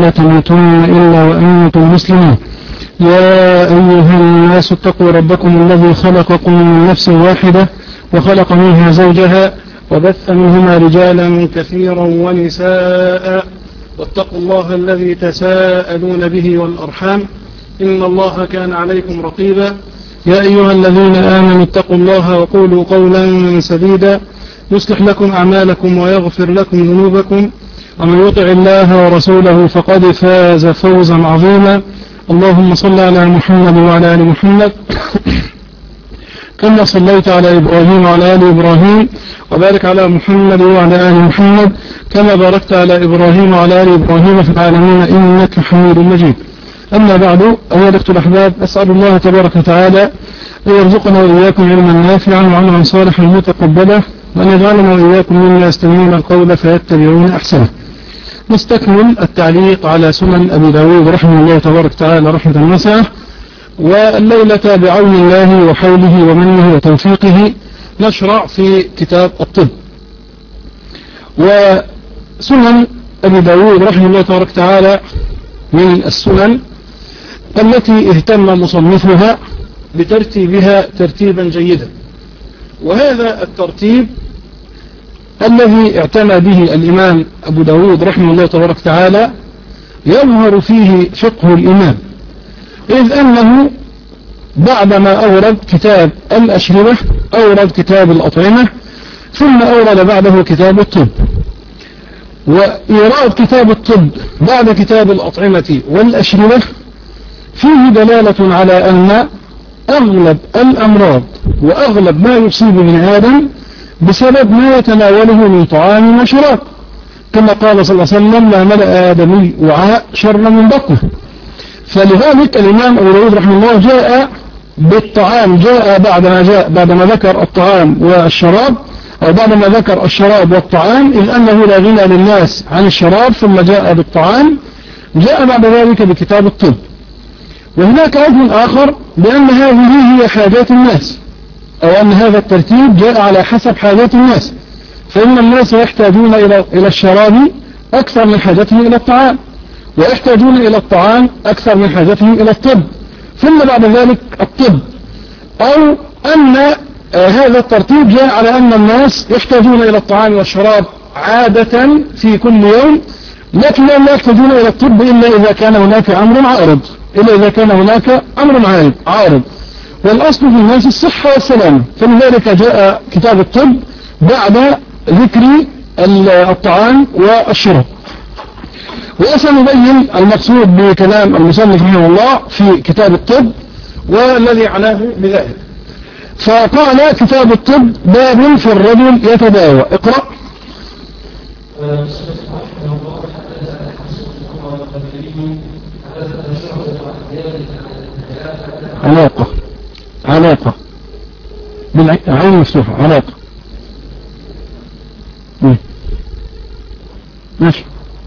ولا تموتن إلا وأنتم مسلمون. يا أيها الناس اتقوا ربكم الذي خلقكم من نفس واحدة وخلق منها زوجها وبث منهما رجالا كثيرا ونساء واتقوا الله الذي تساءلون به والأرحام إن الله كان عليكم رقيبا. يا أيها الذين آمنوا اتقوا الله وقولوا قولا سديدا يصلح لكم أعمالكم ويغفر لكم ذنوبكم ومن يطع الله ورسوله فقد فاز فوزا عظيما. اللهم صل على محمد وعلى آل محمد كما صليت على إبراهيم وعلى آل إبراهيم وبارك على محمد وعلى آل محمد كما باركت على إبراهيم وعلى آل إبراهيم في العالمين إنك حميد مجيد. أما بعد، أيها الأخوة الأحباب، أسأل الله تبارك وتعالى أن يرزقنا وإياكم علما نافعا وعملا صالحا متقبلا وأن يجعلنا وإياكم مما يستمعون القول فيتبعون أحسنه. نستكمل التعليق على سنن أبي داود رحمه الله تبارك وتعالى رحمة واسعة، والليلة بعون الله وحوله ومنه وتوفيقه نشرع في كتاب الطب. وسنن أبي داود رحمه الله تبارك وتعالى من السنن التي اهتم مصنفها بترتيبها ترتيبا جيدا، وهذا الترتيب الذي اعتنى به الإمام أبو داود رحمه الله تبارك وتعالى يظهر فيه فقه الإمام، إذ أنه بعدما أورد كتاب الأشربة أورد كتاب الأطعمة ثم أورد بعده كتاب الطب. وإيراد كتاب الطب بعد كتاب الأطعمة والأشربة فيه دلالة على أن أغلب الأمراض وأغلب ما يصيب من آدم بسبب ما يتناوله من طعام وشراب، كما قال صلى الله عليه وسلم: لا ملأ آدمي وعاء شر من بطنه. فلذلك الإمام أبو داود رحمه الله جاء بالطعام، جاء بعدما ذكر الطعام والشراب، أو بعدما ذكر الشراب والطعام، إذ أنه لا غنى للناس عن الشراب، ثم جاء بالطعام، جاء بعد ذلك بكتاب الطب. وهناك وجه آخر بأن هذه هي حاجات الناس، أو أن هذا الترتيب جاء على حسب حاجات الناس، فإن الناس يحتاجون إلى الشراب أكثر من حاجتهم إلى الطعام، ويحتاجون إلى الطعام أكثر من حاجتهم إلى الطب، ثم بعد ذلك الطب. أو أن هذا الترتيب جاء على أن الناس يحتاجون إلى الطعام والشراب عادة في كل يوم، لكن لا يحتاجون إلى الطب إلا إذا كان هناك أمر عارض، والأصل في الناس الصحة والسلامة، فلذلك جاء كتاب الطب بعد ذكر الطعام والشراب. وسنبين المقصود بكلام المصنف رحمه الله في كتاب الطب والذي عناه بذلك. فقال: كتاب الطب باب في الرجل يتداوى. اقرأ. علاقة بالعين مفتوحة، علاقة ماشي.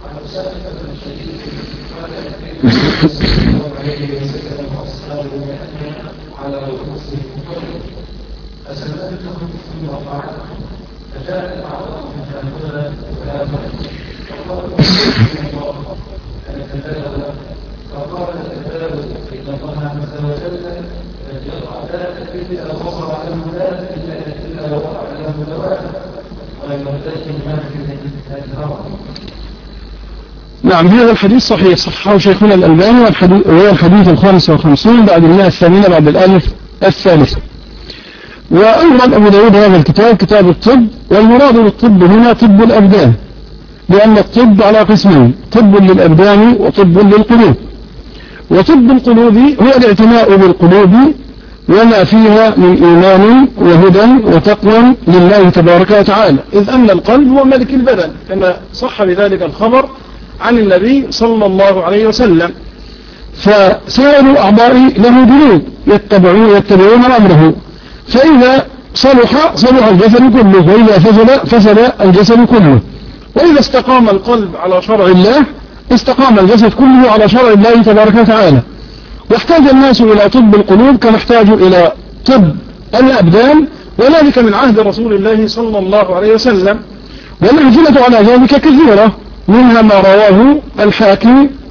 نعم، هذا الحديث صحيح، صححه شيخنا الألباني، وهو الحديث 55 بعد 108 بعد الألف الثالث. وأورد أبو داود هذا الكتاب كتاب الطب، والمراد بالطب هنا طب الأبدان، لأن الطب على قسمين: طب للأبدان وطب للقلوب. وطب القلوب هو الاعتناء بالقلوب وما فيها من إيمان وهدى وتقوى لله تبارك وتعالى، إذ أن القلب هو ملك البدن، كما صح بذلك الخبر عن النبي صلى الله عليه وسلم. فسائر الأعضاء له جنود يتبعون أمره، فإذا صلح الجسد كله، وإذا فسد الجسد كله. وإذا استقام القلب على شرع الله استقام الجسد كله على شرع الله تبارك وتعالى. واحتاج الناس إلى طب القلوب كما احتاجوا إلى طب الأبدان، وذلك من عهد رسول الله صلى الله عليه وسلم. والأمثلة على ذلك كثيرة، منها ما رواه الحاكم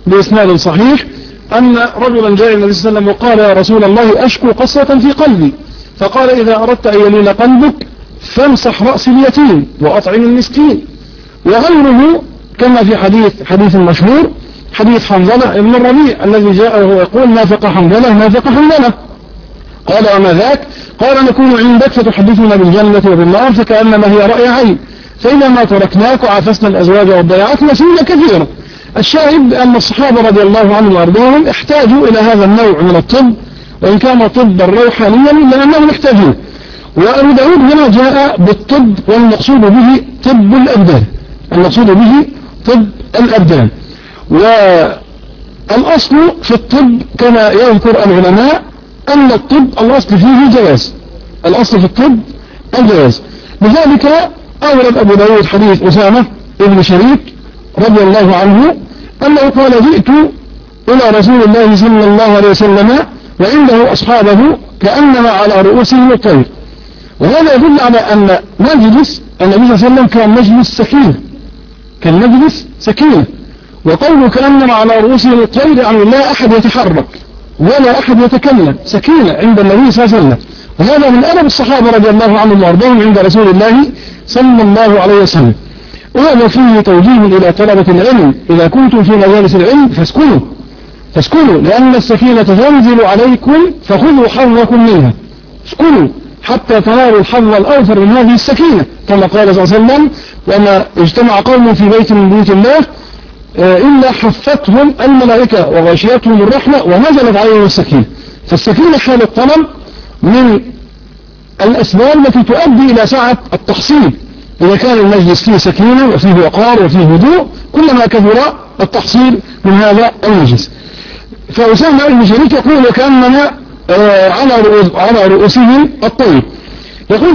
بإسناد صحيح أن رجلا جاء النبي صلى الله عليه وسلم وقال يا رسول الله أشكو قسوة في قلبي، فقال إذا أردت أن يلين قلبك فامسح رأس اليتيم وأطعم المسكين. وغيره كما في حديث مشهور حديث حنظلة بن الربيع الذي جاء وهو يقول نافق حنظلة نافق حنظلة. قال وما ذاك؟ قال نكون عندك فتحدثنا بالجنة وبالنار فكأنما هي رأي عين، فإذا ما تركناك وعافسنا الأزواج والضيعات نسينا كثيرا. الشاهد أن الصحابة رضي الله عنهم وأرضاهم احتاجوا إلى هذا النوع من الطب، وإن كان طبا روحانيا إلا أنهم احتاجوه. وأبو داود هنا جاء بالطب والمقصود به طب الأبدان، المقصود به طب الأبدان. والأصل في الطب كما يذكر العلماء أن الطب الأصل فيه جواز، الأصل في الطب الجواز. لذلك أورد أبو داود حديث أسامة ابن شريك رضي الله عنه أنه قال جئت إلى رسول الله صلى الله عليه وسلم وعنده أصحابه كأنما على رؤوسهم الطير. وهذا يدل على أن مجلس النبي صلى الله عليه وسلم كان مجلس سكينة، كان مجلس سكينة. وقوله كأنما على رؤوسهم الطير يعني لا أحد يتحرك ولا أحد يتكلم، سكينة عند النبي صلى الله عليه وسلم. وهذا من أدب الصحابة رضي الله عنهم وأرضاهم عند رسول الله صلى الله عليه وسلم. وهذا فيه توجيه إلى طلبة العلم إذا كنتم في مجالس العلم فاسكنوا لأن السكينة تنزل عليكم فخذوا حظكم منها، اسكنوا حتى تنالوا الحظ الأوفر من هذه السكينة، كما قال صلى الله عليه وسلم وما اجتمع قوم في بيت من بيوت الله إلا حفتهم الملائكة وغشيتهم الرحمة ونزلت عليهم السكينة. فالسكينة حال الطلب من الأسباب التي تؤدي إلى سعة التحصيل. إذا كان المجلس فيه سكينة وفيه وقار وفيه هدوء كلما كثر التحصيل من هذا المجلس. فأسامة بن شريك يقول وكأننا على رؤوسهم الطير، يقول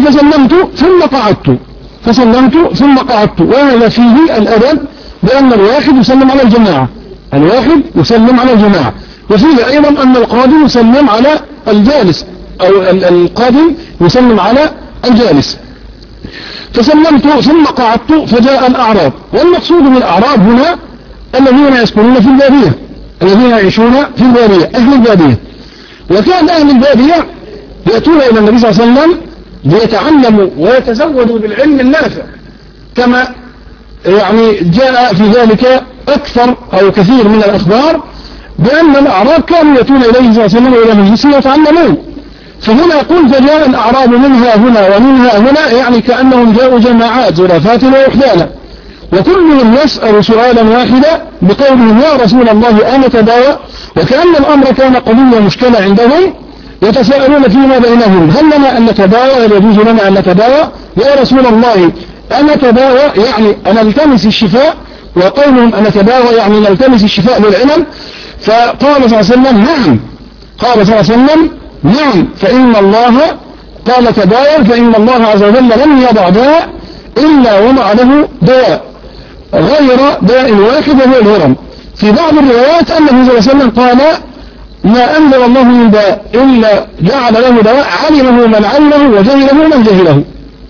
فسلمت ثم قعدت. وهذا فيه الأدب بأن الواحد يسلم على الجماعة، الواحد يسلم على الجماعة. وفيه أيضا أن القادم يسلم على الجالس أو القادم يسلم على الجالس. فسلمت ثم قعدت فجاء الأعراب، والمقصود بالأعراب هنا الذين يسكنون في البادية، الذين يعيشون في البادية، أهل البادية. وكان أهل البادية يأتون إلى النبي صلى الله عليه وسلم ليتعلموا ويتزودوا بالعلم النافع، كما يعني جاء في ذلك أكثر أو كثير من الأخبار بأن الأعراب كانوا يأتون إليه صلى الله عليه وسلم إلى مجلسه يتعلمون. فهنا يقول فجاء الأعراب منها هنا ومنها هنا، يعني كأنهم جاءوا جماعات زرافات ووحدانا، وكلهم يسأل سؤالا واحدا بقولهم يا رسول الله أنا تداوى. وكأن الأمر كان قضية مشكلة عندهم يتساءلون فيما بينهم هل لنا أن نتداوى، هل يجوز لنا أن نتداوى؟ يا رسول الله أنا تداوى يعني أنا التمس الشفاء، وقولهم أنا تداوى يعني نلتمس الشفاء للعلم. فقال صلى الله عليه وسلم نعم، قال صلى الله عليه وسلم نعم، فإن الله قال تداوى فإن الله عز وجل لم يضع داء إلا ومع له دواء غير داء واحد وهو الهرم. في بعض الروايات أنه صلى الله عليه وسلم قال ما أنزل الله من داء إلا جعل له دواء علمه من علمه وجهله من جهله.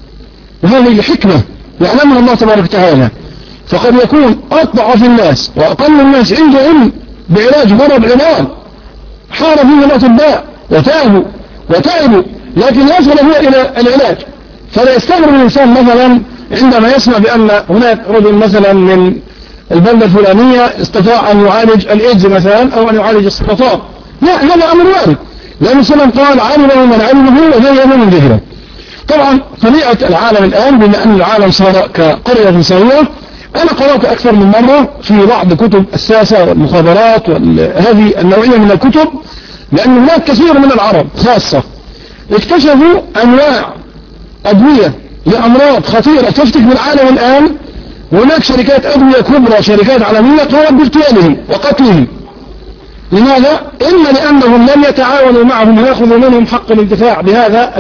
وهذه الحكمة يعلمها الله تبارك وتعالى. فقد يكون أضعف الناس وأقل الناس عنده علم بعلاج مرض عنوان حار فيه الأطباء وتعبوا لكن يصل هو إلى العلاج. فلا يستغرب الإنسان مثلا عندما يسمع بأن هناك رجل مثلا من البلدة الفلانية استطاع أن يعالج الإيدز مثلا أو أن يعالج السرطان. لا، هذا أمر وارد، لأن سلم قال علمه من علمه وجهله من جهله. طبعا طبيعة العالم الآن بما أن العالم صار كقرية صغيرة، أنا قرأت أكثر من مرة في بعض كتب السياسة والمخابرات وهذه النوعية من الكتب، لأن هناك كثير من العرب خاصة اكتشفوا أنواع أدوية لأمراض خطيرة تفتك بالعالم الآن. هناك شركات أدوية كبرى، شركات عالمية قامت باغتيالهم وقتلهم. لماذا؟ إما لأنهم لم يتعاونوا معهم ويأخذوا منهم حق الانتفاع بهذا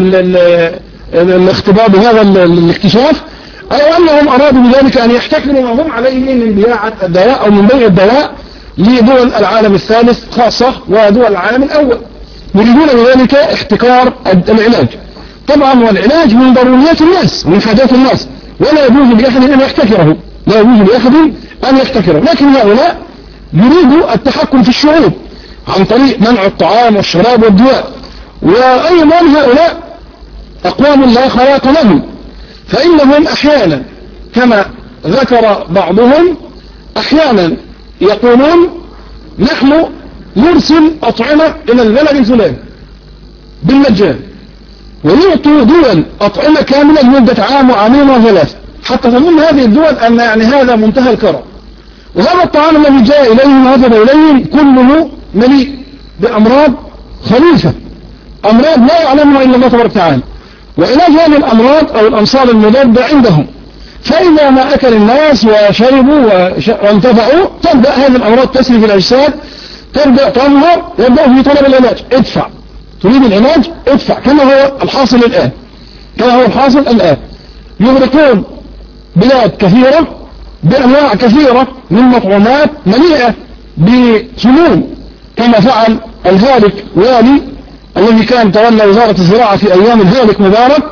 الاختبار بهذا الاكتشاف، أو أنهم أرادوا بذلك أن يحتكروا ما هم عليه من بيع الدواء أو من بيع الدواء لدول العالم الثالث خاصة ودول العالم الأول، يريدون بذلك احتكار العلاج. طبعا والعلاج من ضروريات الناس ومن حاجات الناس، ولا يجوز لأحد أن يحتكره، لا يجوز لأحد أن يحتكره. لكن هؤلاء يريدوا التحكم في الشعوب عن طريق منع الطعام والشراب والدواء. وأيضا هؤلاء أقوام لا خلاق لهم، فإنهم أحيانا كما ذكر بعضهم أحيانا يقولون نحن نرسل أطعمة إلى البلد الفلاني بالمجان، ويعطوا دول أطعمة كاملة لمدة عام وعامين وثلاثة، حتى تظن هذه الدول أن يعني هذا منتهى الكرم. وهذا الطعام الذي جاء إليهم وهذب إليهم كله مليء بأمراض خبيثة، أمراض لا يعلمها إلا الله تبارك وتعالى، وعلاج هذه الأمراض أو الأمصار المضادة عندهم. فإذا ما أكل الناس وشربوا وانتفعوا تبدأ هذه الأمراض تسري في الأجساد، تبدأ تظهر، يبدأ في طلب العلاج. ادفع، تريد العلاج ادفع، كما هو الحاصل الآن، كما هو الحاصل الآن. يغرقون بلاد كثيرة بأنواع كثيرة من مطعومات مليئة بسموم، كما فعل الهالك والي الذي كان تولى وزارة الزراعة في أيام الهالك مبارك،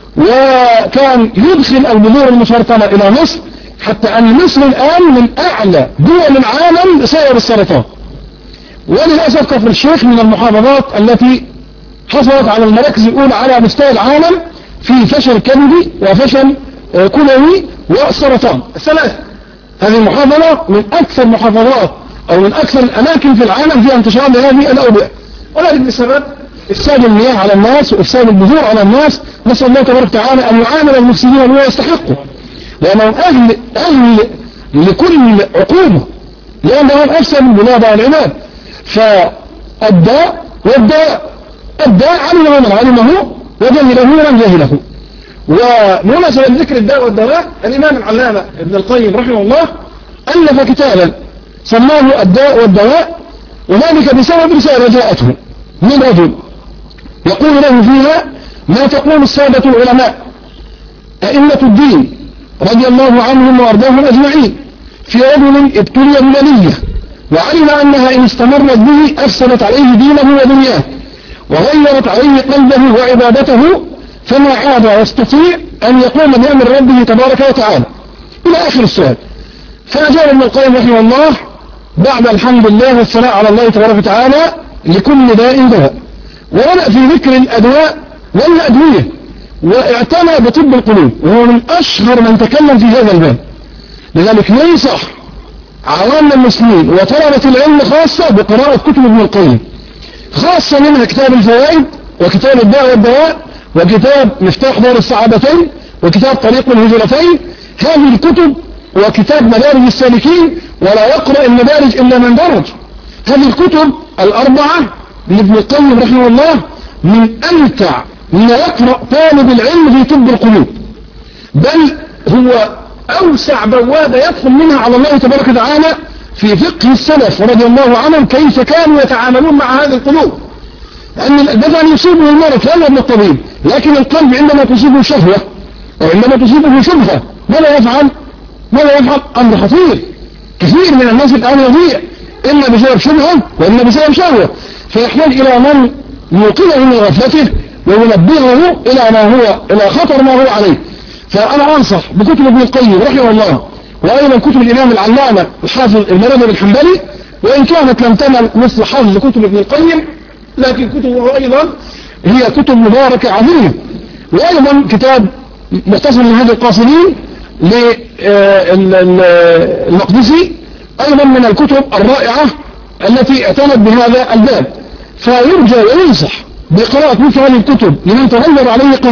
وكان يدخل البذور المسرطنة إلى مصر، حتى أن مصر الآن من أعلى دول العالم بسبب السرطان. وللأسف كفر الشيخ من المحافظات التي حصلت على المراكز الأولى على مستوى العالم في فشل كبدي وفشل كلوي والسرطان الثلاثة. هذه المحافظة من أكثر محافظات أو من أكثر الأماكن في العالم فيها انتشار لهذه الأوبئة، ولكن بسبب إفساد المياه على الناس وإفساد البذور على الناس. نسأل الله تبارك وتعالى أن يعامل المفسدين بما يستحقوا، لأنهم أهل لكل عقوبة، لأنهم أفسدوا البلاد والعباد. فالداء والداء علمه من علمه وجهله من جهله. ومناسبة ذكر الداء والدواء، الإمام العلامة ابن القيم رحمه الله ألف كتابا سماه الداء والدواء، وذلك بسبب رسالة جاءته من رجل يقول له فيها ما تقول السادة العلماء أئمة الدين رضي الله عنهم وأرضاهم أجمعين في رجل ابتلي ببلية وعلم أنها إن استمرت به أفسدت عليه دينه ودنياه وغيرت عليه قلبه وعبادته، فما عاد يستطيع أن يقوم بأمر ربه تبارك وتعالى، إلى آخر السؤال. فأجاب ابن القيم رحمه الله بعد الحمد لله والثناء على الله تبارك وتعالى لكل داء دواء، وبدأ في ذكر الأدواء والأدوية، واعتنى بطب القلوب، وهو من أشهر من تكلم في هذا الباب. لذلك ينصح عوام المسلمين وطلبة العلم خاصة بقراءة كتب ابن القيم، خاصة منها كتاب الفوائد وكتاب الداء والدواء وكتاب مفتاح دار السعادتين وكتاب طريق الهجرتين. هذه الكتب وكتاب مدارج السالكين، ولا يقرأ المدارج إلا من درج. هذه الكتب الأربعة لابن القيم رحمه الله من أمتع ما يقرأ طالب العلم في طب القلوب، بل هو أوسع بوابة يدخل منها على الله تبارك وتعالى في فقه السلف رضي الله عنهم كيف كانوا يتعاملون مع هذه القلوب. لأن البدن يصيبه المرض لا من الطبيب، لكن القلب عندما تصيبه شهوة أو عندما تصيبه شبهة ماذا يفعل؟ أمر خطير. كثير من الناس الآن يضيع إما بسبب شبهة وإما بسبب شهوة، فيحتاج إلى من يوقظه من غفلته وينبهه إلى خطر ما هو عليه. فأنا أنصح بكتب ابن القيم رحمه الله، وأيضا كتب الإمام العلامة الحافظ ابن رجب الحنبلي، وإن كانت لم تنل مثل حافظ كتب ابن القيم، لكن كتبه أيضا هي كتب مباركة عظيمة. وأيضا كتاب مختصر من هذه القاصدين للمقدسي أيضا من الكتب الرائعة التي اعتنت بهذا الباب. فيرجى وينصح بقراءة مثل هذه الكتب لمن تغير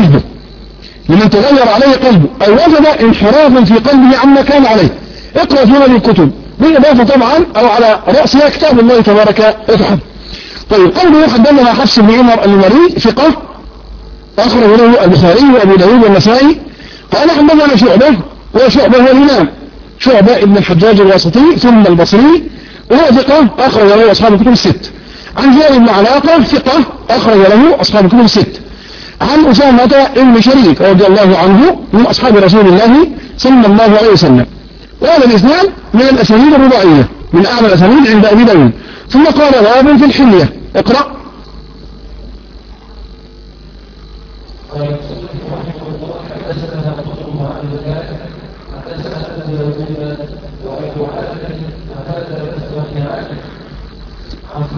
عليه قلبه أو وجد انحرافا في قلبه عما كان عليه. اقرأ في هذه الكتب، بالإضافة طبعا أو على رأسها كتاب الله تبارك وتعالى. طيب، قوله حدثنا حفص بن عمر المري ثقة أخرج له البخاري وأبو داود والنسائي. قال حدثنا شعبة هو الإمام شعبة ابن الحجاج الواسطي ثم البصري، وهو ثقة أخرج له أصحاب الكتب الست. عن زيد بن علاقة ثقة أخرج له أصحاب الكتب الست. عن أسامة بن شريك رضي الله عنه من أصحاب رسول الله صلى الله عليه وسلم. وهذا الإسناد من الأسانيد الرباعية، من أعلى الأسانيد عند أبي داود. ثم قال باب في الحلية. اقرأ.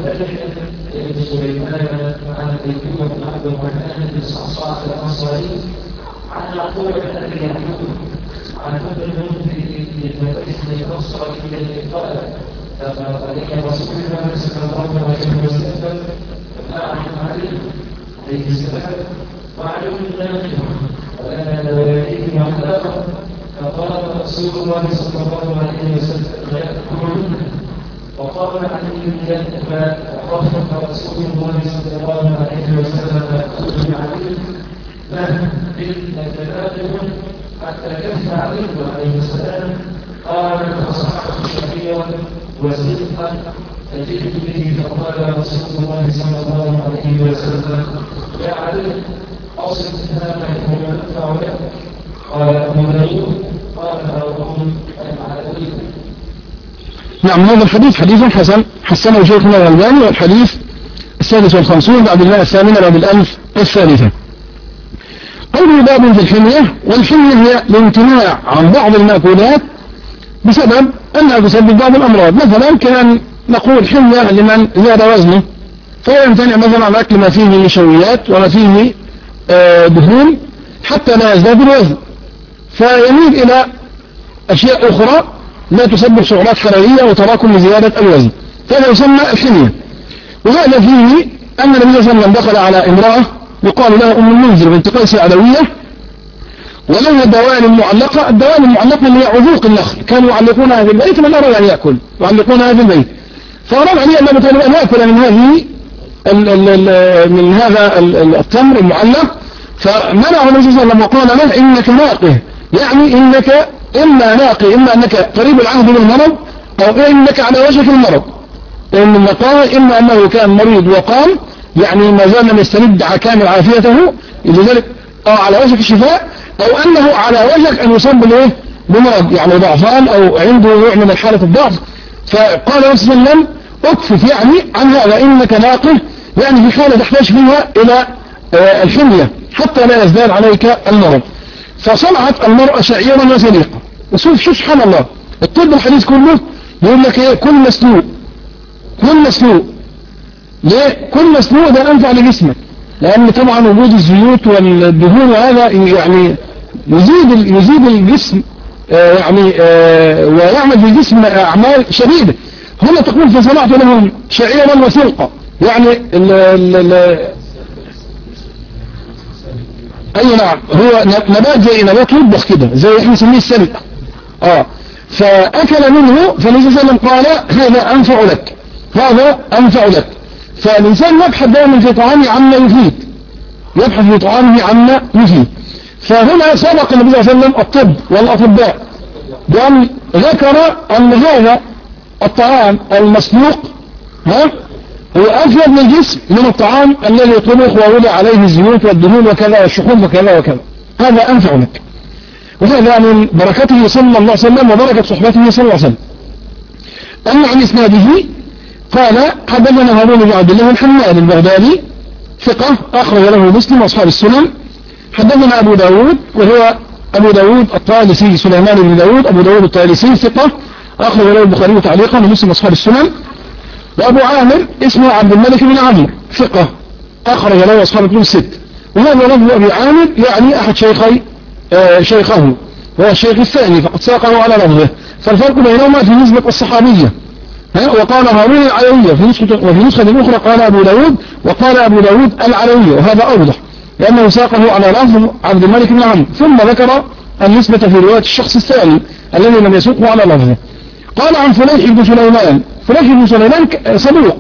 ابن سليمان عن أيوب بن عبد الرحمن بن صعصاع الأنصاري عن يعقوب بن أبي يعقوب عن ابن المنذر بن البصري الذي قال لقد رسول الله صلى الله عليه وسلم فأعلم عليه السلام وعلم الله وأنا لوالديه علاقة فقال رسول الله صلى الله عليه وسلم لا تأكلون وقال علي فرفض رسول الله صلى الله عليه وسلم أخذ عليه إنك آدم حتى كف عليه السلام قال فصححت شهيرا وصدقا فجئت به فقال رسول الله صلى الله عليه وسلم يا علي أصل هذا هو ينفع لك قال أبو داود قال هارون العلوي. نعم هذا الحديث حديث حسن حسنه شيخنا الألباني والحديث 56 بعد المئة الثامنة بعد الألف الثالثة. قوله باب في الحمية والحمية هي الامتناع عن بعض المأكولات بسبب أنها تسبب بعض الأمراض. مثلا كان نقول حمية لمن زاد وزنه فيمتنع مثلا عن أكل ما فيه نشويات وما فيه دهون حتى لا يزداد الوزن فيميل إلى أشياء أخرى لا تسبب سعرات حرارية وتراكم لزيادة الوزن فهذا يسمى الحمية. وهذا فيه أن النبي صلى الله عليه وسلم دخل على امرأة يقال لها أم المنذر بنت قيس العلوية ولها دوال معلقة. الدوال المعلقة اللي هي عذوق النخل كانوا يعلقونها في البيت من أراد أن يأكل يعلقونها في البيت فأراد علي أن مثلا أن يأكل من هذه من هذا التمر المعلق فمنعه النبي صلى الله عليه وسلم وقال له إنك ناقه يعني إنك إما ناقي إما أنك قريب العهد بالمرض أو إنك على وشك المرض. إن النقاء إما أنه كان مريض وقام يعني ما زال لم يسترد كامل عافيته لذلك على وشك الشفاء أو أنه على وشك أن يصاب بالإيه بمرض يعني ضعفان أو عنده نوع من حالة الضعف فقال النبي صلى الله عليه وسلم اكفف يعني عن هذا إنك ناقه يعني في حالة تحتاج فيها إلى الحمية حتى لا يزداد عليك المرض. فصنعت المرأة شعيرا وسليقا. وشوف سبحان الله الطب الحديث كله يقول لك ايه كل مسلوق ليه كل مسلوق ده أنفع لجسمك لأن طبعا وجود الزيوت والدهون وهذا يعني يزيد الجسم يعني ويعمل في الجسم أعمال شديدة. هنا تقول فصنعت لهم شعيرا وسلقا يعني أي نعم هو نبات زي نبات يطبخ كده زي احنا نسميه السلق فأكل منه فالنبي صلى الله عليه وسلم قال هذا أنفع لك فالإنسان يبحث دائما في طعامه عما يفيد فهنا سبق النبي صلى الله عليه وسلم الطب والأطباء بأن ذكر أن هذا الطعام المسلوق هو أفيد من الجسم من الطعام الذي طبخ ووضع عليه الزيوت والدهون وكذا والشحوم وكذا هذا أنفع لك. وهذا من بركته صلى الله عليه وسلم وبركة صحبته صلى الله عليه وسلم. أما عن إسناده قال حدثنا هارون بن عبد الله الحمال البغدادي ثقة أخرج له مسلم وأصحاب السنن. حدثنا أبو داود وهو أبو داود الطالسي سليمان بن داود أبو داود الطالسي ثقة أخرج له البخاري تعليقا ومسلم وأصحاب السنن. وأبو عامر اسمه عبد الملك بن عمرو ثقة أخرج له أصحاب الكتب الست. وهذا لفظ أبي عامر يعني أحد شيخه وهو الشيخ الثاني فقد ساقه على لفظه فالفرق بينهما في نسبة الصحابية. وقال هارون العلوية وفي نسخة أخرى قال أبو داود وقال أبو داود العلوية وهذا أوضح لأنه ساقه على لفظ عبد الملك بن عمرو ثم ذكر النسبة في رواية الشخص الثاني الذي لم يسوقه على لفظه. قال عن فليح بن سليمان صدوق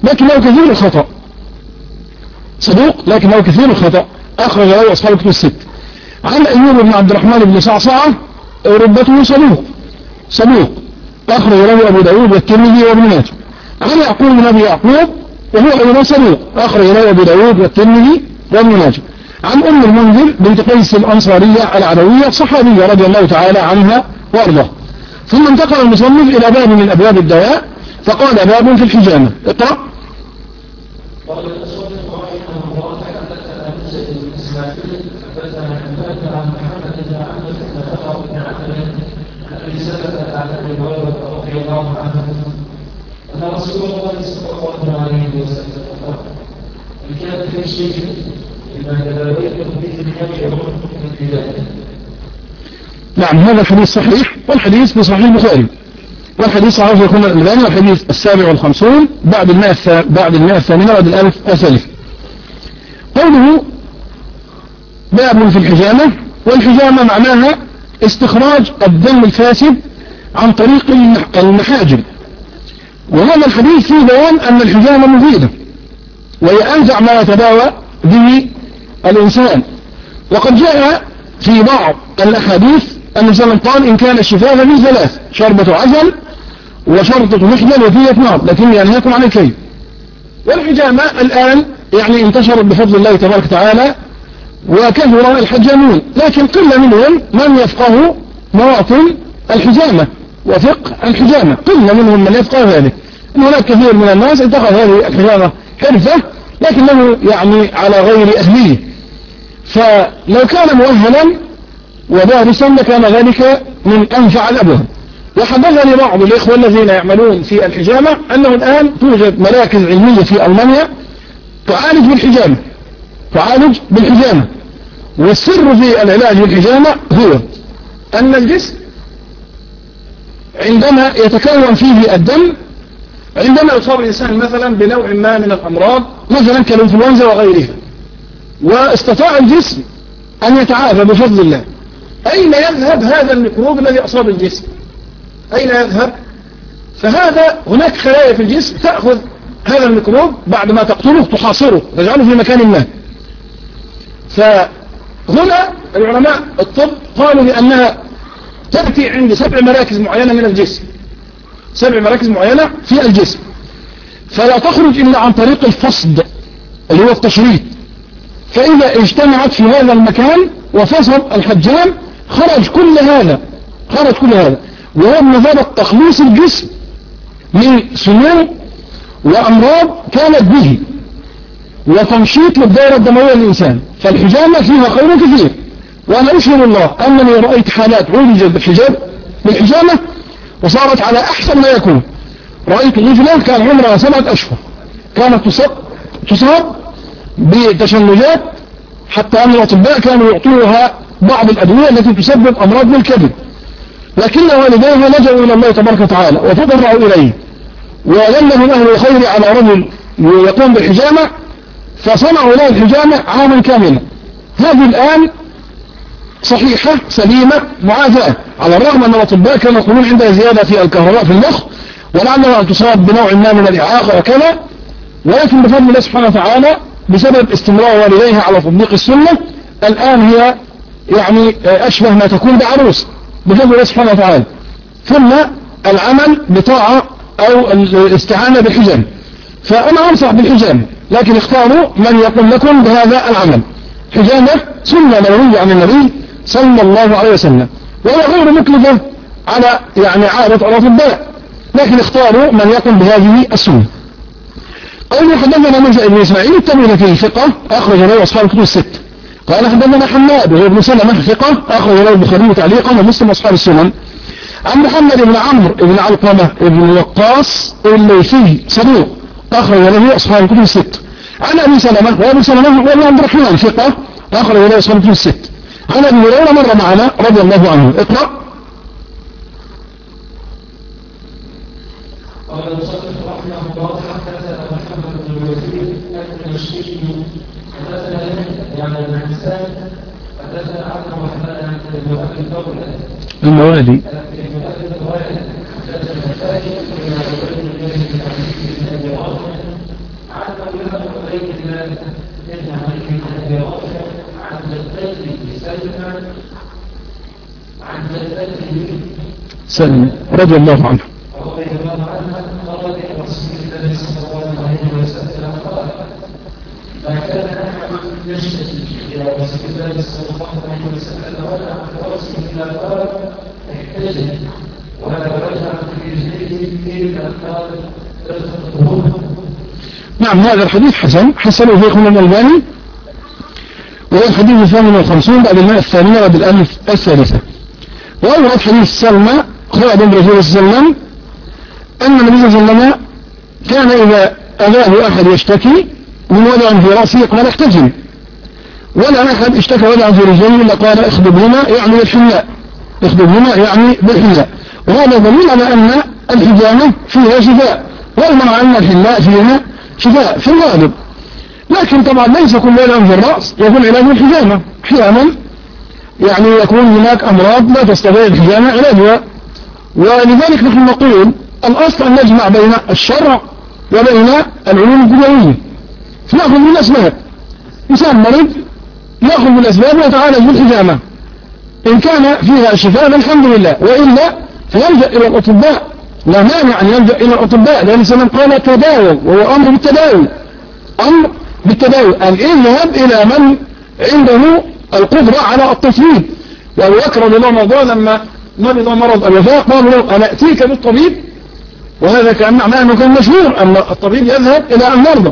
لكنه كثير الخطأ أخرج له أصحاب الكتب الست. عن أيوب بن عبد الرحمن بن صعصعة ربته صدوق أخرج له أبو داود والترمذي وابن ماجه. عن يعقوب بن أبي يعقوب وهو أيضا صدوق أخرج له أبو داود والترمذي وابن ماجه. عن أم المنذر بنت قيس الأنصارية العلوية صحابية رضي الله تعالى عنها وارضاها. ثم انتقل المصنف إلى باب من أبواب الدواء فقال باب في الحجامة. اقرأ. قال المصنف رحمه الله حدثنا موسى بن اسماعيل حدثنا حماد عن محمد بن عمرو بن خطاب بن عمرو عن ابي سلمة عن ابي هريرة رضي الله عنه ان رسول رسول الله صلى الله عليه وسلم إن كان في شيء لما تباويته به الحج من بلاده. نعم هذا الحديث صحيح، والحديث في صحيح البخاري، والحديث صحيح يكون الألباني، والحديث 57 بعد المئة الثامنة بعد الألف الثالث. قوله باب في الحجامة، والحجامة معناها استخراج الدم الفاسد عن طريق المحاجم، وهذا الحديث فيه بيان أن الحجامة مفيدة وهي أنفع ما يتداوى به الإنسان. وقد جاء في بعض الأحاديث أن صلى الله عليه وسلم قال إن كان الشفاء ففي ثلاث: شربة عسل وشرطة محجل وفية نار، لكن ينهاكم عن الكي. والحجامة الآن يعني انتشرت بفضل الله تبارك وتعالى وكثر الحجامون، لكن قل منهم من يفقه مواطن الحجامة وفقه الحجامة، قل منهم من يفقه ذلك. هناك كثير من الناس اتخذ هذه الحجامة حرفة لكنه يعني على غير أهليه، فلو كان مؤهلا ودارسا لكان ذلك من أنفع الأبواب. وحدثني بعض الإخوة الذين يعملون في الحجامة أنه الآن توجد مراكز علمية في ألمانيا تعالج بالحجامة، والسر في العلاج بالحجامة هو أن الجسم عندما يتكون فيه الدم، عندما يصاب الإنسان مثلا بنوع ما من الأمراض مثلا كالإنفلونزا وغيرها، واستطاع الجسم أن يتعافى بفضل الله، أين يذهب هذا الميكروب الذي أصاب الجسم؟ أين يذهب؟ فهذا هناك خلايا في الجسم تأخذ هذا الميكروب بعد ما تقتله تحاصره تجعله في مكان ما. فهنا العلماء الطب قالوا بأنها تأتي عند 7 مراكز معينة من الجسم، 7 مراكز معينة في الجسم، فلا تخرج إلا عن طريق الفصد اللي هو التشريط. فإذا اجتمعت في هذا المكان وفصل الحجام خرج كل هذا، وهو بمثابة تخليص الجسم من سموم وأمراض كانت به وتنشيط للدورة الدموية للإنسان. فالحجامة فيها خير كثير، وأنا أشهد الله أنني رأيت حالات عولجت بالحجامة وصارت على أحسن ما يكون. رأيت طفلة كان عمرها 7 أشهر كانت تصاب بتشنجات، حتى أن الأطباء كانوا يعطوها بعض الأدوية التي تسبب أمراض بالكبد، لكن والديها لجأوا إلى الله تبارك وتعالى وتضرعوا إليه، ولمهم أهل الخير على رجل يقوم بالحجامة فصنعوا له الحجامة عاما كاملا. هذه الآن صحيحة سليمة معافاة، على الرغم أن الأطباء كانوا يقولون عندها زيادة في الكهرباء في المخ ولعلها أن تصاب بنوع ما من الإعاقة وكذا، ولكن بفضل الله سبحانه وتعالى بسبب استمرار والديها على تطبيق السنة الآن هي يعني أشبه ما تكون بعروس بفضل الله سبحانه وتعالى. ثم العمل بطاعة أو الاستعانة بالحجام، فأنا أنصح بالحجام، لكن اختاروا من يقوم لكم بهذا العمل. حجامة سنة نبوية عن النبي صلى الله عليه وسلم، وهي غير مكلفة على يعني عادة الأطباء، لكن اختاروا من يقوم بهذه السنة. قال حدثنا موسى بن إسماعيل التبوذكي ثقة أخرج له أصحاب الكتب الست. قال حدثنا حماد بن سلمة ثقة أخرج له البخاري تعليقا ومسلم أصحاب السنن. عن محمد بن عمرو بن علقمة بن وقاص الليثي صدوق أخرج له أصحاب الكتب الست. عن أبي سلمة وأبي سلمة وأبي عبد الرحمن ثقة أخرج له أصحاب الكتب الست. عن أبي هريرة مر معنا رضي الله عنه. اقرأ. قال المصنف رحمه الله حدثنا محمد بن الوزير المشرقي حدثنا يعني الإنسان حدثنا عبد الرحمن بن أبي الدولة الموالي سلم رضي الله عنه. ما كان أحد يشتكي إلى رسول الله صلى الله عليه وسلم ولا عن رأسه إلا قال احتجب ولا رجع في رجليه إلا قال ارتقبوه. نعم هذا الحديث حسنه شيخنا الألباني، وهو الحديث 58 بعد المئة الثانية بعد الألف الثالثة. وأورد حديث سلمى خالد بن رسول الله صلى الله عليه وسلم أن النبي صلى الله عليه وسلم كان إذا أذاه أحد يشتكي من وجع في رأسه قال احتجم، ولا أحد اشتكى وجعا في رجليه إلا قال اخضبهما يعني بالحناء، اخضبهما يعني بالحناء. وهذا دليل على أن الحجامة فيها شفاء، ومع أن الحناء فيها شفاء في الغالب. لكن طبعا ليس كل وجع في الرأس يكون علاج الحجامة، أحيانا يعني يكون هناك أمراض لا تستطيع الحجامة علاجها، ولذلك نحن نقول الأصل أن نجمع بين الشرع وبين العلوم الدنيوية، فنأخذ من الأسباب. إنسان مريض يأخذ من الأسباب ويتعالج بالحجامة، إن كان فيها شفاء الحمد لله، وإلا فيلجأ إلى الأطباء، لا مانع أن يلجأ إلى الأطباء، لأن الإسلام قال تداووا، وهو أمر بالتداوي، أمر بالتداوي، أن اذهب إلى من عنده القدرة على التصويب. وأبو بكر رضي الله عنه لما مرض مرض الوفاة قالوا له أنا أتيك بالطبيب، وهذا كان معناه أنه كان مشهور أن الطبيب يذهب إلى المرضى.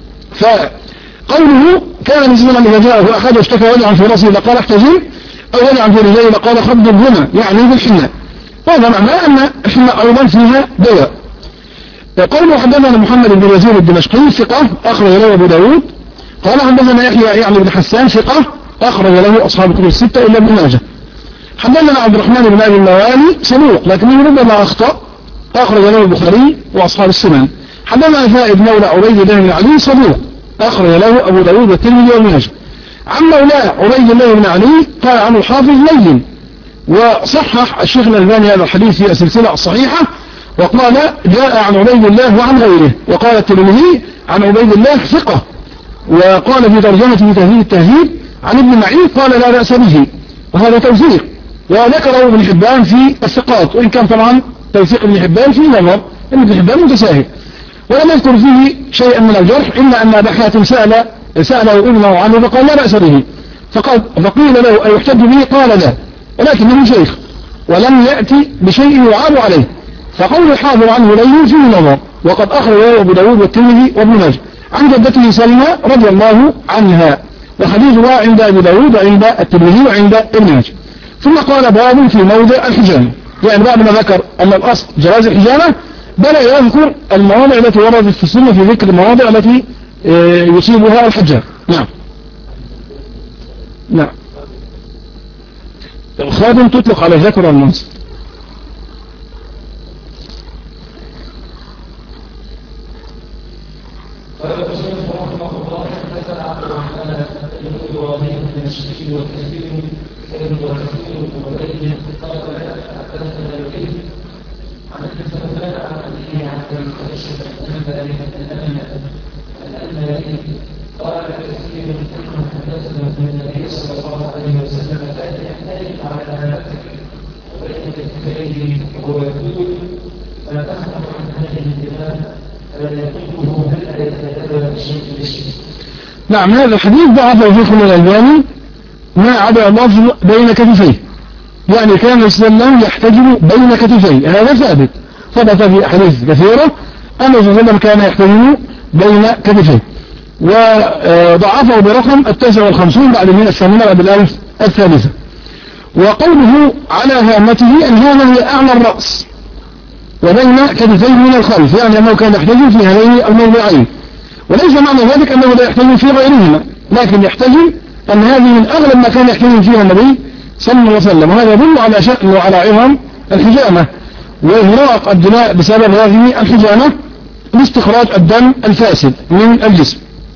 فقوله كان الإسلام إذا جاءه أحد اشتكى وجعا في رأسه لقال احتجم، أو وجعا في رجليه لقال خضبهما يعني بالحناء، وهذا معناه أن الحناء أيضا فيها دواء. قوله حدثنا محمد بن يزيد الدمشقي ثقة أخرج له أبو داود، قال حدثنا يحيى يعني بن حسان ثقة أخرج له أصحاب الكتب الستة إلا ابن ماجه. حدثنا عبد الرحمن بن أبي الموالي صدوق لكنه ربما أخطأ، أخرج له البخاري وأصحاب السنن. حدثنا فائد مولى عبيد الله بن علي صدوق أخرج له أبو داود والترمذي وابن ماجه. عن مولاه عبيد الله بن علي قال عنه الحافظ لين، وصحح الشيخ الألباني هذا الحديث في السلسلة الصحيحة، وقال جاء عن عبيد الله وعن غيره، وقال الترمذي عن عبيد الله ثقة، وقال في ترجمة تهذيب التهذيب عن ابن معين قال لا بأس به، وهذا توثيق، وذكره ابن حبان في الثقات، وإن كان طبعا توثيق ابن حبان في نظر ان ابن حبان متساهل، ولم يذكر فيه شيئا من الجرح، إلا أن أبا حاتم سأله ابنه عنه فقال لا بأس به، فقيل له أي يحتج به قال لا، ولكنه شيخ ولم يأتي بشيء يعاب عليه، فقول الحافظ عنه لين فيه نظر، وقد أخرجه أبو داود والترمذي وابن ماجه عن جدته سلمى رضي الله عنها، وحديثها عند أبي داود وعند الترمذي وعند ابن ماجه. ثم قال باب في موضع الحجامة، يعني بعد ما ذكر أن الأصل جواز الحجامة بدأ يذكر المواضع التي وردت في السنة في ذكر المواضع التي يصيبها الحجام. نعم نعم. الخادم تطلق على ذكر المنصب. نعم هذا الحديث ضعفه شيخ الألباني ما عدا اللفظ بين كتفيه، يعني كان الإسلام يحتجم بين كتفيه، هذا ثابت ثبت في أحاديث كثيرة أن الإسلام كان يحتجم بين كتفيه، وضعفه برقم 59 بعد 108 بعد الألف الثالثة. وقوله على هامته أن هذا هي أعلى الرأس وبين كتفيه من الخلف، يعني أنه كان يحتجم في هذين الموضعين، وليس معنى ذلك أنه لا يحتجم في غيرهما، لكن يحتجم أن هذه من أغلب ما كان يحتجم فيها النبي صلى الله عليه وسلم، وهذا يدل على شأن وعلى عظم الحجامة وإهراق الدماء بسبب هذه الحجامة لاستخراج الدم الفاسد من الجسم.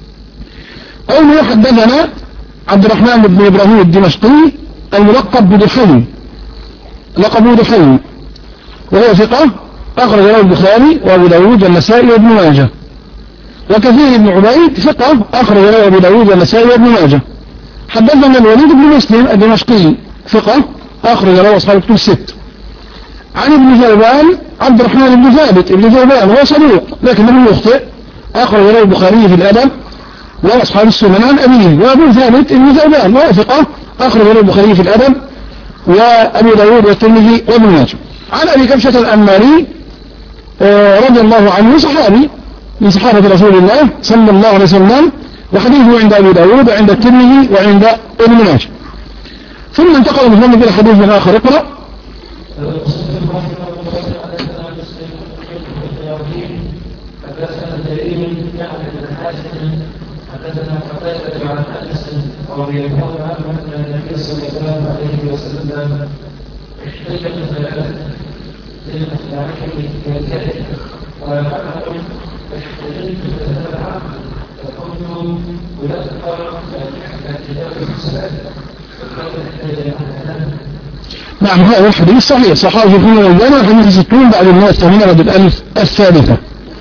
قوله حدثنا عبد الرحمن بن إبراهيم الدمشقي الملقب بدحيم، لقبه دحيم، وهو ثقة أخرج له البخاري وأبو داود والنسائي وابن ماجه. وكثير بن عبيد ثقة أخرج له أبو داود والنسائي وابن ماجه. حدثنا الوليد بن مسلم الدمشقي ثقة أخرج له أصحاب الكتب الست. عن ابن ثوبان عبد الرحمن بن ثابت ابن ثوبان هو صدوق لكنه يخطئ، أخرج له البخاري في الأدب وأصحاب السنن عن أبيه، وأبو ثابت ابن ثوبان هو ثقة أخرج له البخاري في الأدب وأبو داود والترمذي وابن ماجه. عن أبي كبشة الأنماري رضي الله عنه صحابي من صحابة رسول الله صلى الله عليه وسلم، وحديثه عند أبي داود وعند الترمذي وعند ابن ماجه. ثم انتقل المصنف إلى حديث آخر. اقرأ. جرير يعني بن حازم حدثنا قتادة عن أنس رضي الله عنه أن النبي صلى الله عليه وسلم احتج بثلاثة للمتبعين كالكذب قال أحدهم احتجت بثلاثة فقلت ويذكر كتاب الصلاة نعم هذا الحديث صحيح صحابي في الجامع حديث 60 بعد 108 بالألف الثالثة.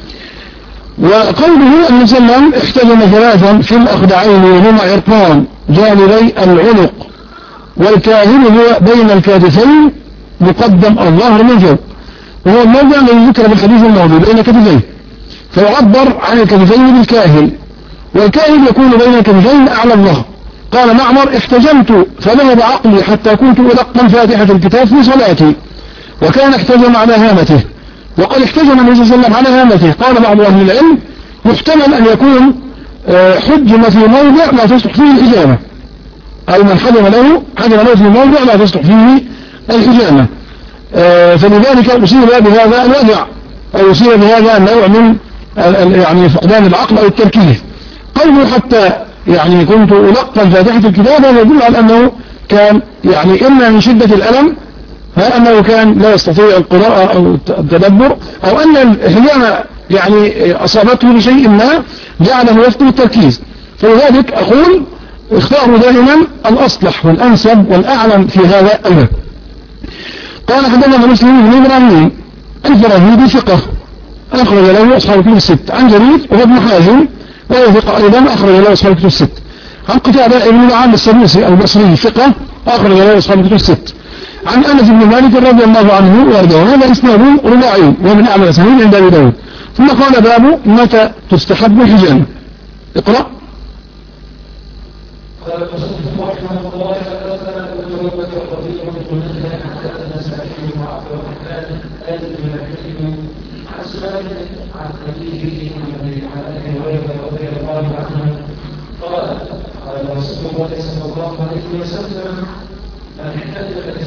وقوله أن سلم احتجم ثلاثا في الأخدعين وهما عرقان جانبي العنق والكاهل هو بين الكتفين مقدم الظهر من فوق وهو الموضع الذي ذكر في الحديث الماضي بين كتفين فيعبر عن الكتفين بالكاهل والكاهل يكون بين الكتفين أعلى الظهر. قال معمر احتجمت فذهب عقلي حتى كنت ألقن فاتحة الكتاب في صلاتي وكان احتجم على هامته وقد احتجم النبي صلى الله عليه وسلم على هامته. قال بعض أهل العلم يحتمل أن يكون حجم في موضع لا تصلح فيه الحجامة أو من حجم له في موضع لا تصلح فيه الحجامة فلذلك أصيب بهذا الوضع أو أصيب بهذا النوع من يعني فقدان العقل أو التركيز. قوله حتى يعني كنت ألقن فاتحة الكتاب هذا يدل على أنه كان يعني إما من شدة الألم أنه كان لا يستطيع القراءة أو التدبر أو أن الحجامة يعني أصابته بشيء ما جعله يفقد التركيز. فلذلك أقول اختاروا دائما الأصلح والأنسب والأعلم في هذا الباب. قال حدثنا مسلم بن إبراهيم الفراهيدي ثقة أخرج له أصحاب الكتب الست عن جرير وهو ابن حازم وهو ثقة أيضا أخرج له أصحاب الكتب الست عن قتادة بن العام السدوسي البصري ثقة أخرج له أصحاب الكتب الست عن أنس بن مالك رضي الله عنه وارضاه. هذا اسناد رباعي ومن أعمل الأسانيد عند أبي داود. ثم قال باب متى تستحب الحجامة. اقرأ. قال المصنف رحمه الله حدثنا ابو بكر رضي الله عنه حدثنا سعيد بن عبد الرحمن بن الحكيم عن سليمان عن ابيه عن ابي هريره رضي الله عنه قال قال رسول الله صلى الله عليه وسلم من احتج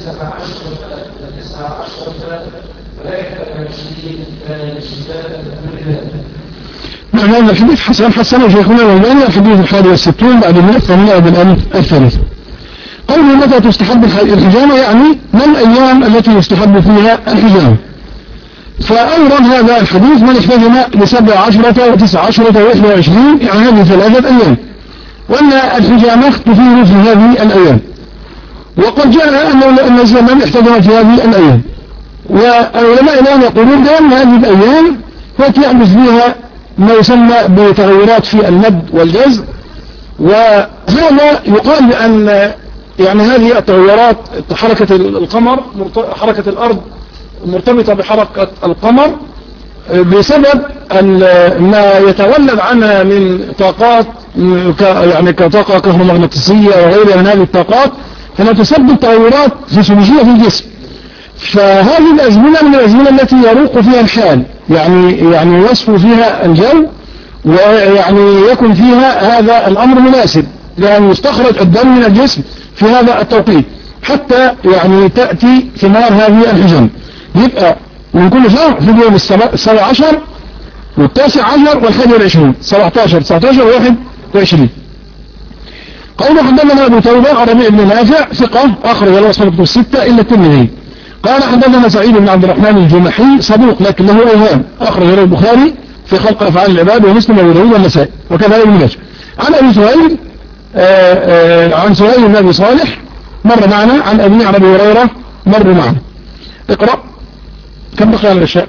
19 ولا يحتج 20 شتاء الرجال. نعم هذا الحديث حسنه شيخنا الألباني الحديث 61 بعد 108 بالألف الثالث. قوله متى تستحب الحجامة يعني ما الأيام التي يستحب فيها الحجامة. فأيضا هذا الحديث من احتجم ل17 و19 و21 يعني هذه 3 أيام وأن الحجامة تفيد في هذه الأيام وقد جاء أن الزمن احتجم في هذه الأيام والعلماء الآن يقولون بأن هذه الأيام التي يحدث فيها ما يسمى بتغيرات في المد والجزر وهذا يقال بأن يعني هذه التغيرات حركة القمر حركة الأرض مرتبطة بحركة القمر بسبب ما يتولد عنها من طاقات يعني كطاقة كهرومغناطيسية وغيرها من هذه الطاقات فلا تسبب تغيرات فسيولوجية في الجسم. فهذه الأزمنة من الأزمنة التي يروق فيها الحال يعني يصفو فيها الجو ويعني يكون فيها هذا الأمر مناسب لأن يستخرج الدم من الجسم في هذا التوقيت حتى يعني تأتي ثمار هذه الحجم. يبقى من كل شهر في اليوم 17 و19 وال21 17 19 و21. قوله حدثنا أبو توبة ربيع بن نافع ثقة أخرج له أصحاب الكتب الستة إلا الترمذي. قال حدثنا سعيد بن عبد الرحمن الجمحي صدوق لكن له أوهام أخرج له البخاري في خلق أفعال العباد ومسلم وأبو داود والنسائي وكذلك ابن ماجه. عن أبي سهيل عن سهيل بن أبي صالح مر معنا عن أبي عن أبي هريرة مر معنا. اقرأ. كم بقي على الأشياء؟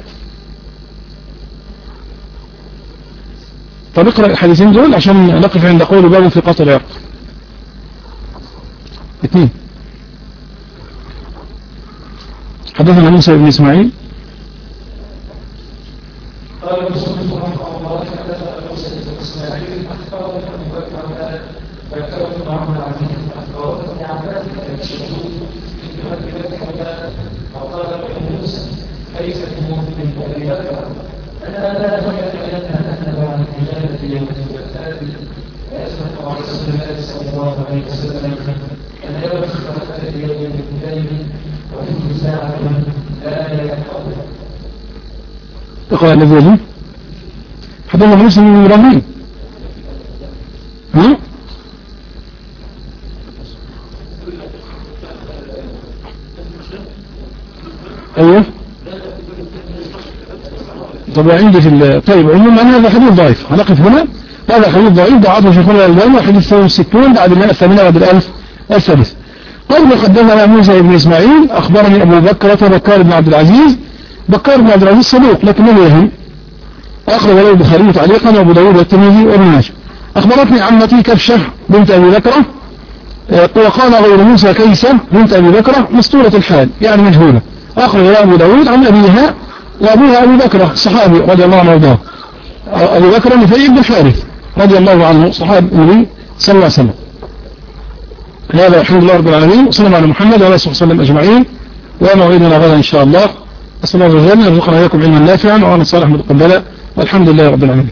طب اقرأ الحديثين دول عشان نقف عند قول باب في قتل العرق. 2. حدثنا موسى بن إسماعيل قال المصنف رحمه الله حدثنا موسى بن إسماعيل أخبرنا أبو بكر ذكرت معه العزيز أخبرتني عن ذلك الشهود في مكة وقال له موسى كيف تموت من أبي بكر أنا لا أتكلم عن الحجابة يوم الثلاث فأسمع عن رسول الله صلى الله عليه وسلم أن يوم الثلاث يوم الثلاث وفيه ساعة لا يحفظ. اقرأ الذي حدثنا مسلم بن إبراهيم. ها؟ أيوه. طب عندي طيب عموما هذا حديث ضعيف، هنقف هنا. هذا حديث ضعيف ضعفه شيخنا الألباني، وحديث 62 بعد 108 بعد 1000 الثالث. قال حدثنا موسى بن إسماعيل أخبرني أبو بكر بكار بن عبد العزيز. بكار بن عبد العزيز صدوق لكنه يهم، أخرج له البخاري تعليقا وأبو داود والترمذي وابن ماجه. أخبرتني عمتي كبشة بنت أبي بكرة، وقال غير موسى كيسة بنت أبي بكرة مستورة الحال يعني مجهولة. أخرج له أبو داود عن أبيها، وأبوها أبي بكرة صحابي رضي الله عنه وارضاه، أبي بكر نفيع بن الحارث رضي الله عنه صحابي النبي صلى الله عليه وسلم. هذا الحمد لله رب العالمين، وصلى الله على محمد وعلى آله وسلم أجمعين. وموعدنا غدا إن شاء الله. أسأل الله عز وجل أن يرزقنا إياكم علما نافعا وعملا صالحا متقبلا، والحمد لله رب العالمين.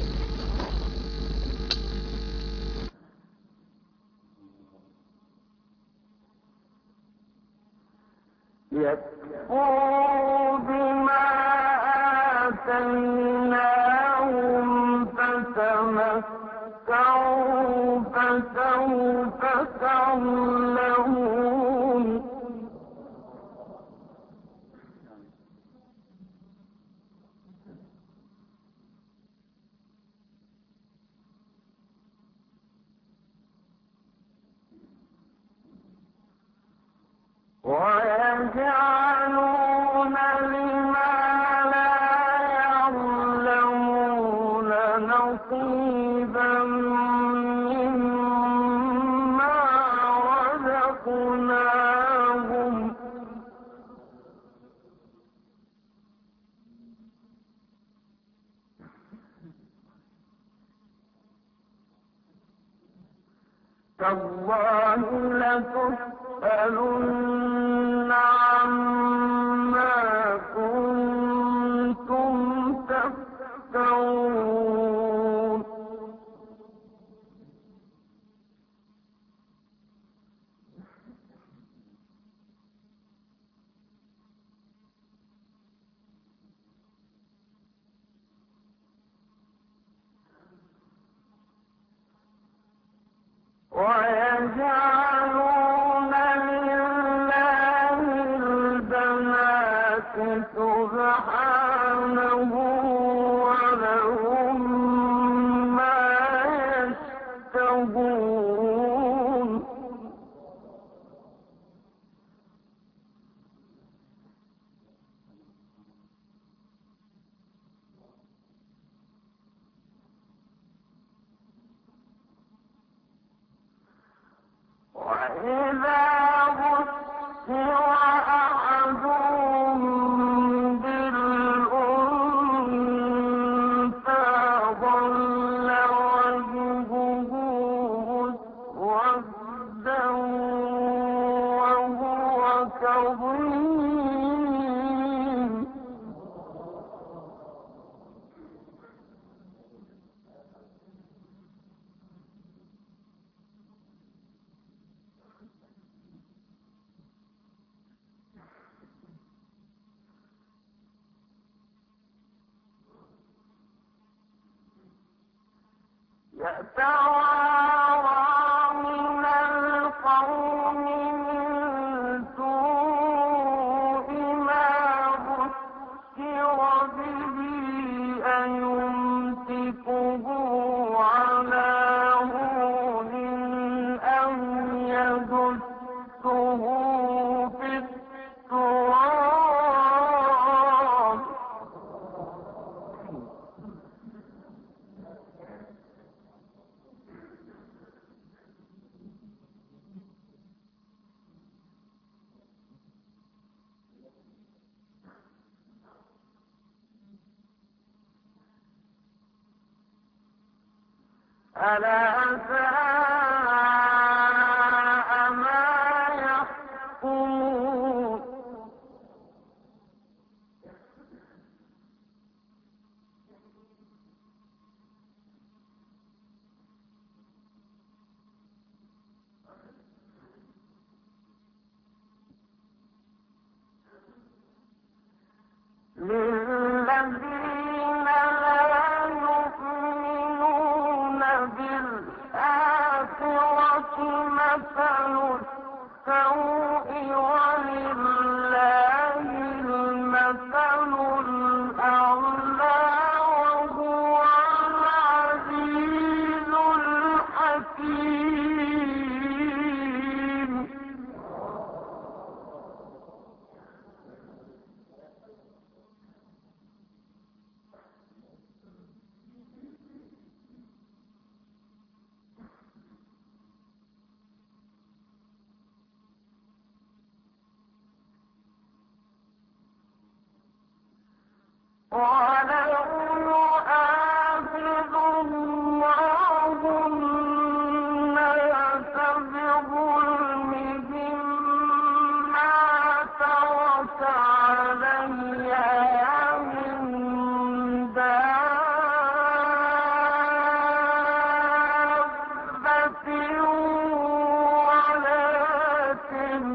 يكفروا بما آتيناهم فتمتعوا فسوف تعلمون. ويجعلون لما لا يعلمون نصيبا مما رزقناهم. تالله لتسألن عما كنتم تفترون. ويجعلون لله البنات سبحانه ولهم ما يشتهون. وإذا بشر أحدهم بالأنثى ظل وجهه مسودا وهو كظيم. يتوارى من القوم من سوء ما بشر به أيمسكه على هون أم يدسه في التراب. ألا ساء ما يحكمون. للذين لا يؤمنون بالآخرة مثل السوء ولله المثل الأعلى وهو العزيز الحكيم. ولو يؤاخذ الله الناس بظلمهم ما ترك عليها من دابة ولكن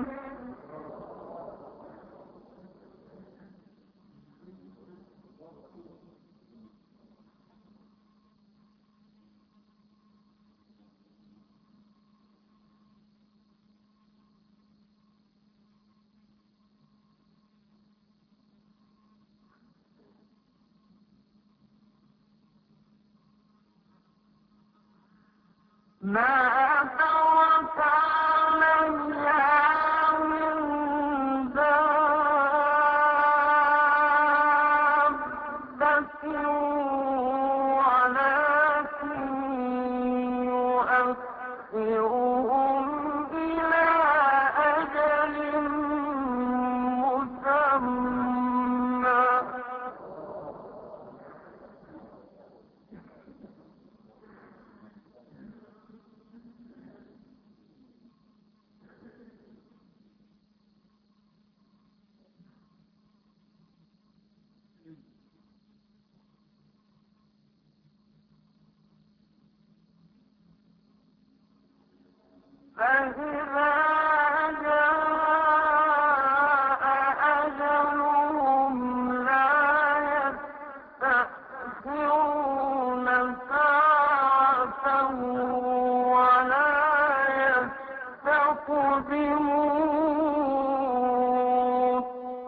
ما ترك عليها من دابة ولكن يؤخرهم إلى أجل مسمى. فإذا جاء أجلهم لا يستأخرون ساعة ولا يستقدمون.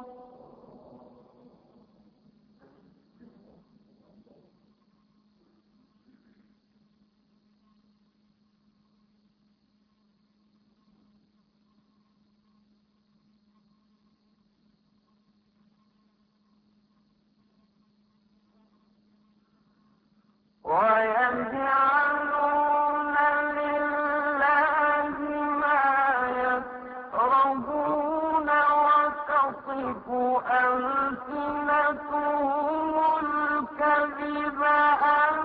ويجعلون لله ما يكرهون وتصف ألسنتهم الكذب أن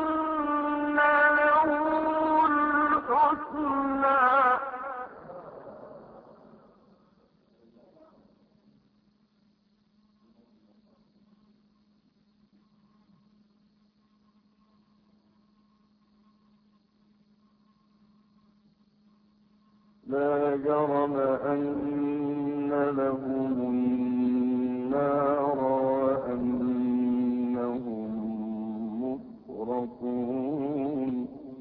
لهم الحسنى. لا جرم أن لهم النار وأنهم مفرطون.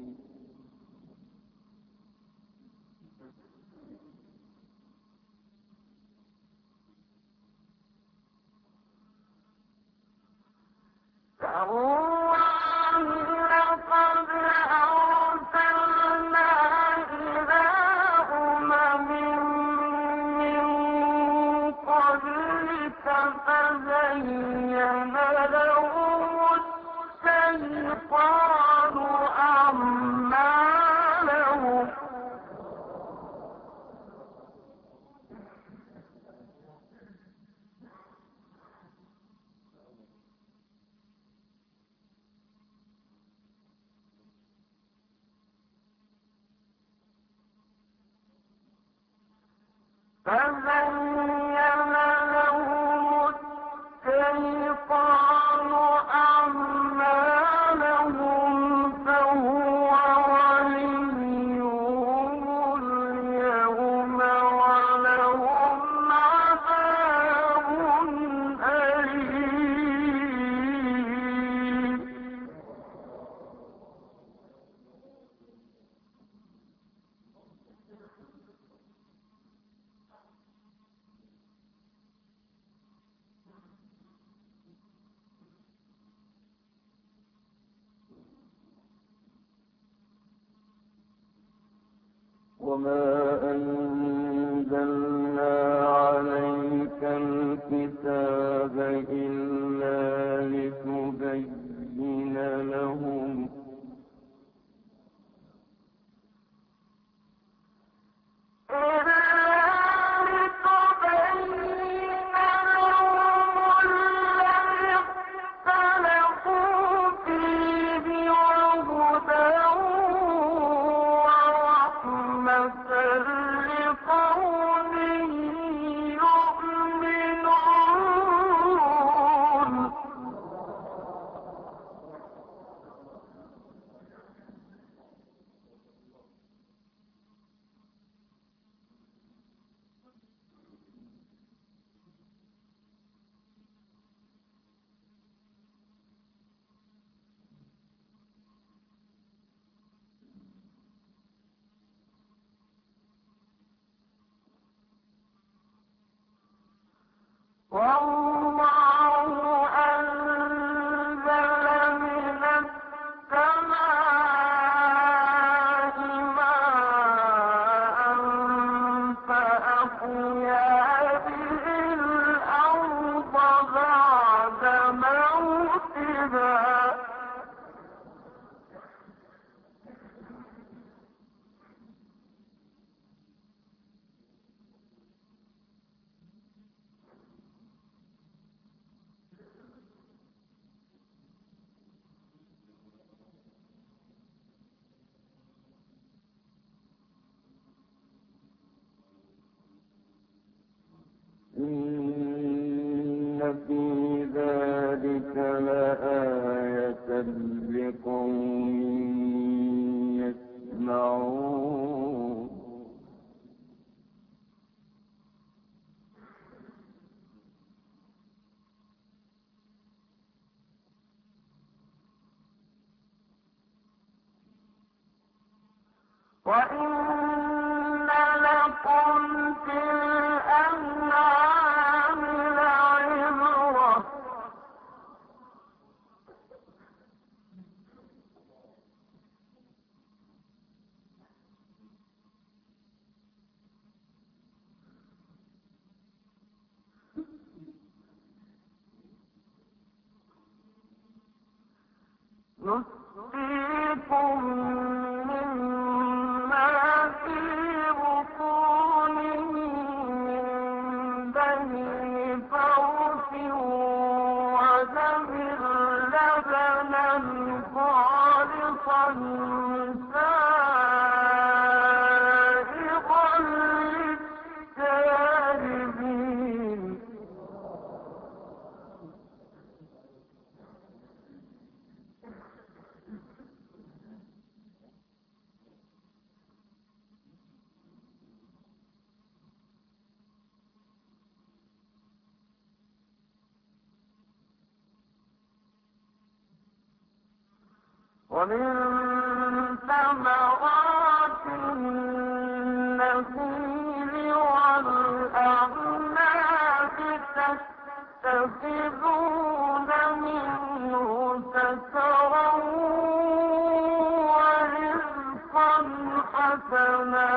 لقد أرسلنا إلى أمم من قبلك فزين لهم الشيطان أعمالهم فزين لهم الشيطان أعمالهم فهو وليهم اليوم ولهم عذاب أليم. وما أنزلنا عليك الكتاب إلا لتبين لهم والله أنزل من السماء ماء فأحيا به الأرض بعد موتها إن في ذلك لآية لقوم يسمعون وإن لكم في الأنعام لعبرة نسقيكم مما في بطونه من بين فرث ودم لبنا خالصا سائغا للشاربين ومن ثمرات النخيل والأعناب تتخذون منه سكرا ورزقا حسنا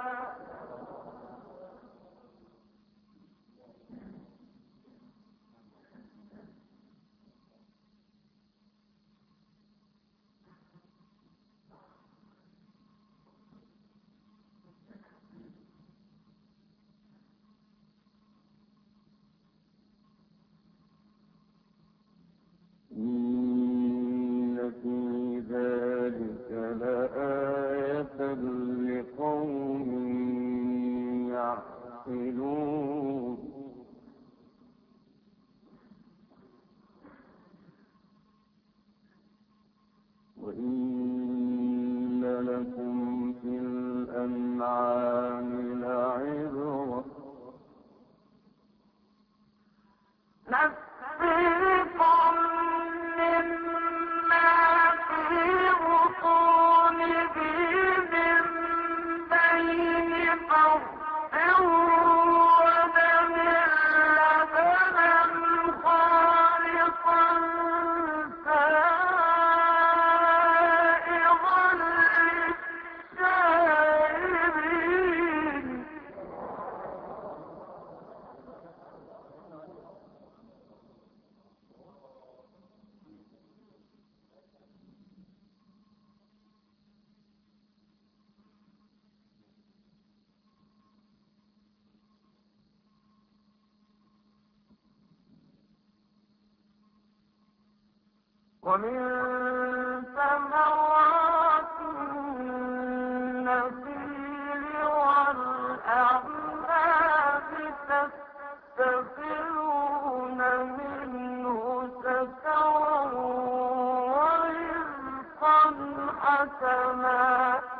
إن في ذلك لآية لقوم يعقلون وإن لكم في الأنعام لعبرة نسقيكم مما في بطونه من بين فرث ودم لبنا خالصا سائغا ومن ثمرات النخيل والأعناب تتخذون منه سكرا ورزقا حسنا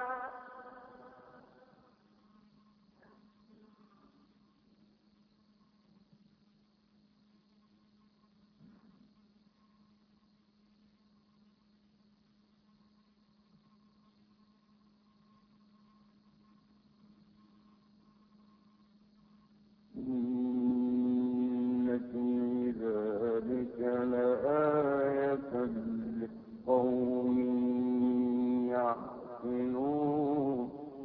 إن في ذلك لآية لقوم يعقلون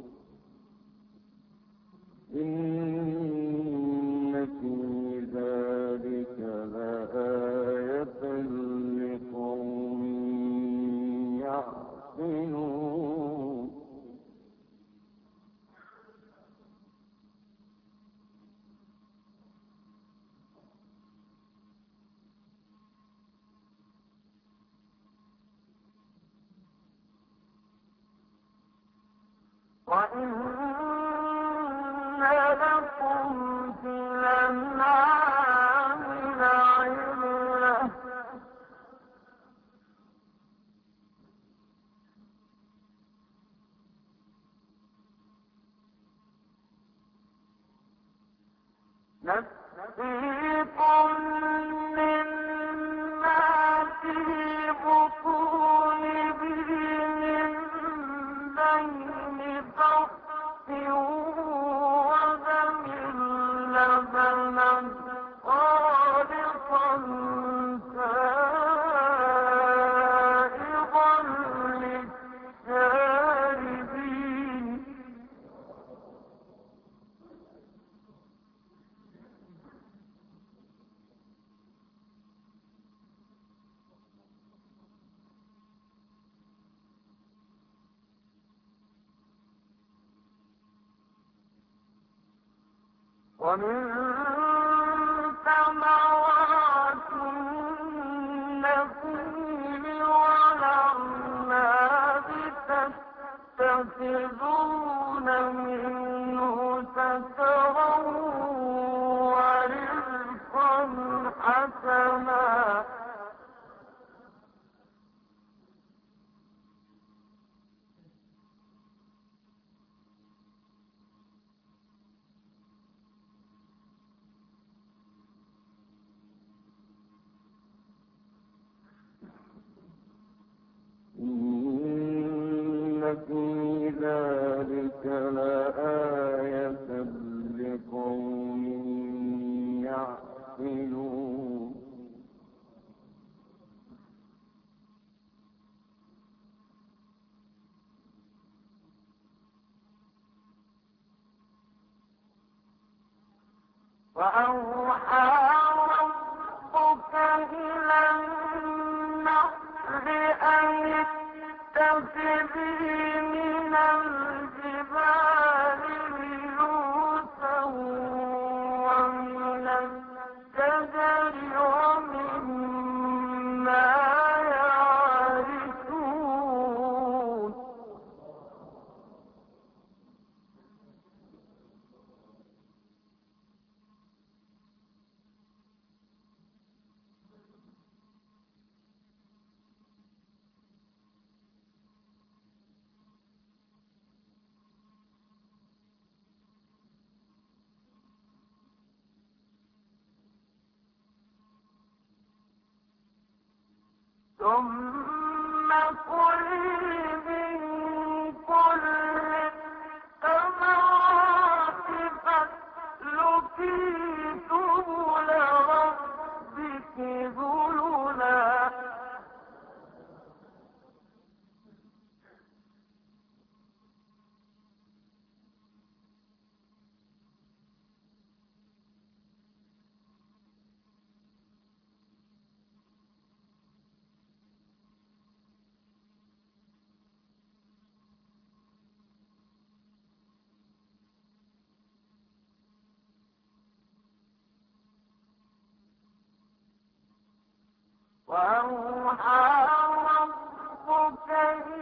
إن في ذلك لآية لقوم يعقلون وإن لكم في الأنعام لعبرة نسقيكم مما في بطونه من بين فرث ودم لبنا خالصا سائغا للشاربين ومن ثمرات النخيل والأعناب تتخذون منه سكرا ورزقا حسنا إن في ذلك لآية لقوم يعقلون وأوحى ربك إلى النحل أن اتخذي من الجبال بيوتا ومن الشجر ومما يعرشون ثم كلي من كل الثمرات فاسلكي سبل ربك ذللا وأوحى ربك